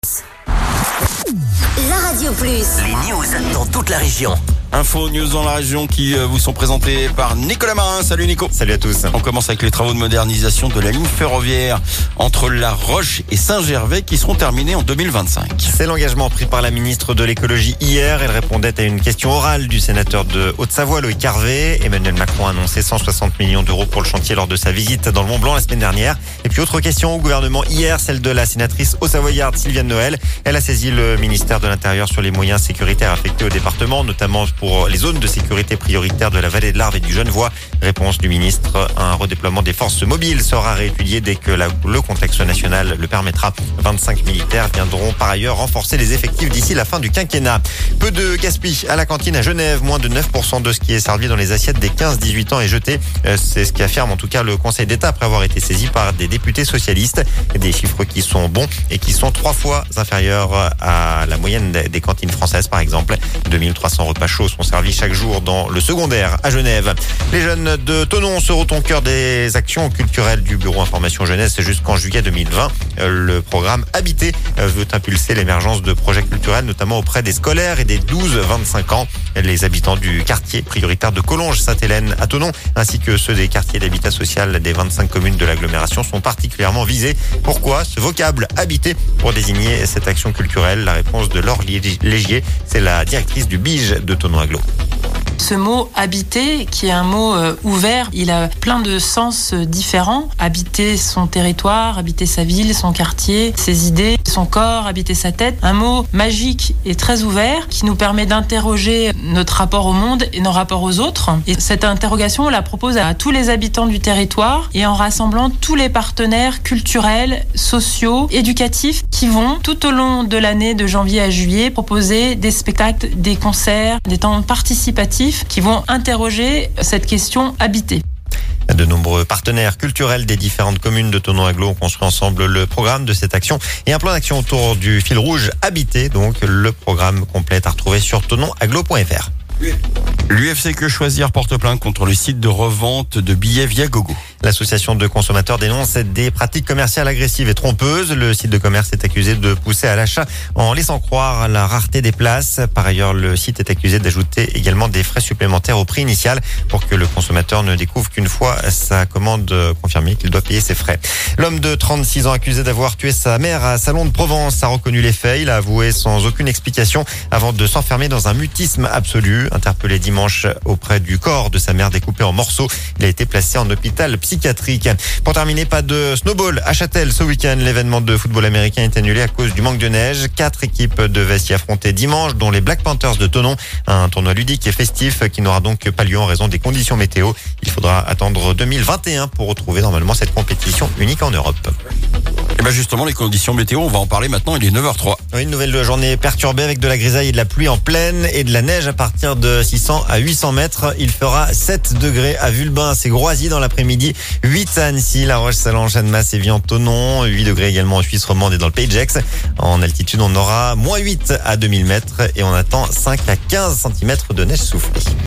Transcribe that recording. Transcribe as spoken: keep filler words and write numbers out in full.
La Radio Plus. Les news dans toute la région. Info news dans la région qui vous sont présentées par Nicolas Marin. Salut Nico. Salut à tous. On commence avec les travaux de modernisation de la ligne ferroviaire entre La Roche et Saint-Gervais qui seront terminés en deux mille vingt-cinq. C'est l'engagement pris par la ministre de l'écologie hier. Elle répondait à une question orale du sénateur de Haute-Savoie, Loïc Hervé. Emmanuel Macron a annoncé cent soixante millions d'euros pour le chantier lors de sa visite dans le Mont-Blanc la semaine dernière. Et puis autre question au gouvernement hier, celle de la sénatrice haut-savoyarde Sylviane Noël. Elle a saisi le ministère de l'Intérieur sur les moyens sécuritaires affectés au département, notamment pour les zones de sécurité prioritaires de la vallée de l'Arve et du Genevois. Réponse du ministre, un redéploiement des forces mobiles sera réétudié dès que la, le contexte national le permettra. vingt-cinq militaires viendront par ailleurs renforcer les effectifs d'ici la fin du quinquennat. Peu de gaspillage à la cantine à Genève. Moins de neuf pour cent de ce qui est servi dans les assiettes des quinze dix-huit ans est jeté. C'est ce qu'affirme en tout cas le Conseil d'État après avoir été saisi par des députés socialistes. Des chiffres qui sont bons et qui sont trois fois inférieurs à la moyenne des cantines françaises par exemple. deux mille trois cents repas chauds sont servis chaque jour dans le secondaire à Genève. Les jeunes de Thonon seront au cœur des actions culturelles du Bureau Information Jeunesse jusqu'en juillet deux mille vingt. Le programme Habiter veut impulser l'émergence de projets culturels, notamment auprès des scolaires et des douze vingt-cinq ans. Les habitants du quartier prioritaire de Collonges, Sainte-Hélène à Thonon, ainsi que ceux des quartiers d'habitat social des vingt-cinq communes de l'agglomération sont particulièrement visés. Pourquoi ce vocable Habiter pour désigner cette action culturelle? La réponse de Laure Légier, c'est la directrice du B I J de Thonon Agglo. Ce mot habiter, qui est un mot euh, ouvert, il a plein de sens euh, différents. Habiter son territoire, habiter sa ville, son quartier, ses idées, son corps, habiter sa tête. Un mot magique et très ouvert qui nous permet d'interroger notre rapport au monde et nos rapports aux autres. Et cette interrogation, on la propose à tous les habitants du territoire et en rassemblant tous les partenaires culturels, sociaux, éducatifs qui vont tout au long de l'année de janvier à juillet proposer des spectacles, des concerts, des temps participatifs qui vont interroger cette question habiter. De nombreux partenaires culturels des différentes communes de Thonon Agglo ont construit ensemble le programme de cette action et un plan d'action autour du fil rouge Habiter. Donc le programme complet à retrouver sur thonon agglo point f r. L'U F C Que Choisir porte plainte contre le site de revente de billets Viagogo. L'association de consommateurs dénonce des pratiques commerciales agressives et trompeuses. Le site de commerce est accusé de pousser à l'achat en laissant croire à la rareté des places. Par ailleurs, le site est accusé d'ajouter également des frais supplémentaires au prix initial pour que le consommateur ne découvre qu'une fois sa commande confirmée qu'il doit payer ses frais. L'homme de trente-six ans accusé d'avoir tué sa mère à Salon de Provence a reconnu les faits. Il a avoué sans aucune explication avant de s'enfermer dans un mutisme absolu. Interpellé dimanche auprès du corps de sa mère découpé en morceaux, il a été placé en hôpital psychiatrique. Pour terminer, pas de snowball à Châtel ce week-end. L'événement de football américain est annulé à cause du manque de neige. Quatre équipes devaient s'y affronter dimanche, dont les Black Panthers de Thonon. Un tournoi ludique et festif qui n'aura donc pas lieu en raison des conditions météo. Il faudra attendre deux mille vingt et un pour retrouver normalement cette compétition unique en Europe. Et bien justement, les conditions météo, on va en parler maintenant, il est neuf heures zéro trois. Oui, une nouvelle journée perturbée avec de la grisaille et de la pluie en pleine et de la neige à partir de six cents à huit cents mètres. Il fera sept degrés à Vulbin, c'est Groisy dans l'après-midi, huit à Annecy, La Roche-Salange, Annemasse, Évian, Thonon, huit degrés également en Suisse romande et dans le Pays de Gex. En altitude, on aura moins huit à deux mille mètres et on attend cinq à quinze centimètres de neige soufflée.